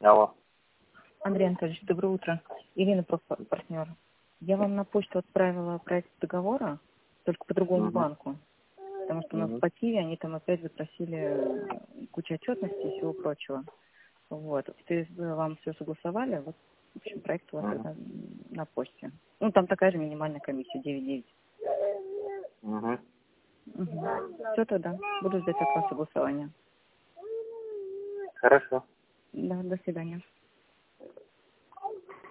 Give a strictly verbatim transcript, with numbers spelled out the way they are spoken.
Алло. Андрей Анатольевич, доброе утро. Ирина, партнер. Я вам на почту отправила проект договора, только по другому Угу. банку. Потому что у нас Угу. по Киеве они там опять запросили кучу отчетности и всего прочего. Вот. Теперь вам все согласовали. Вот, в общем, проект у вас Угу. на, на почте. Ну, там такая же минимальная комиссия, девять девять. Угу. Угу. Все тогда. Буду ждать от вас согласования. Хорошо. Да, до свидания.